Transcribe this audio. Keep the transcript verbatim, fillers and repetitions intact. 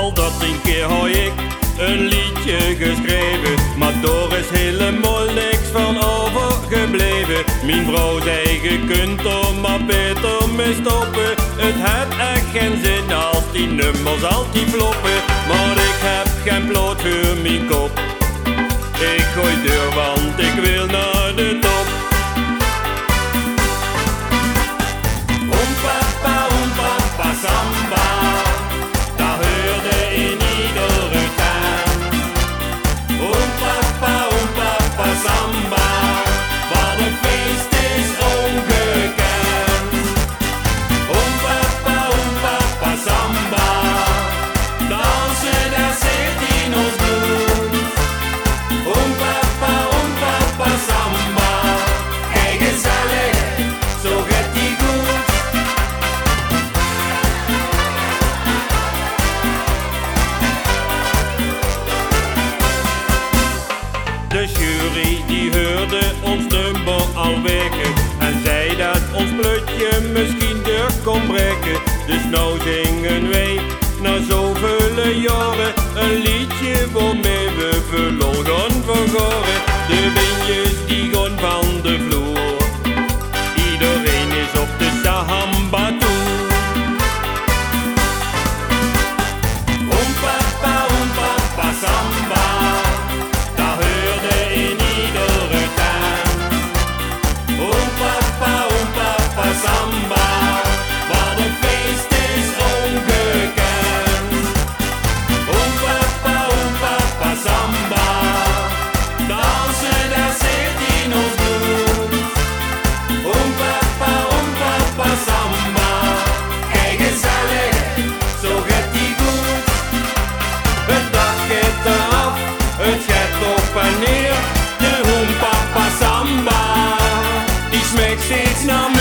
al dat een keer had ik een liedje geschreven, maar daar is helemaal niks van overgebleven. Mijn vrouw zei, je kunt er maar beter mee stoppen. Het heeft echt geen zin als die nummers altijd floppen. Maar ik heb geen ploot voor mijn kop. Ik gooi deur, want ik wil naar de top. Oom papa, oom papa, samba, dat hoorde in iedere tuin. Oom papa, oom papa, samba, wat een feest is ongekend. Oom papa, oom papa, samba, dansen dat zit in ons bloed. Oom papa, oom papa, samba, kijk gezellig, zo gaat die goed. De jury die hoorde ons nummer al weken en zei dat ons plutje misschien deur kon breken. Dus nou zingen wij na zoveel jaren een liedje waarmee we verloren gaan vergoren. De windjes die gaan van de vloer, iedereen is op de samba toe. Oom papa, oom papa, samba, dat hoorde in iedere tuin. Oom papa, oom papa, samba, wat een feest is ongekend. Oom papa, oom papa, samba, dansen dat zit in ons bloed. Oom papa, oom papa, samba, kijk gezellig, zo gaat die goed. Het dag gaat eraf, het gaat op en neer. De oom papa samba, die smaakt steeds naar meer.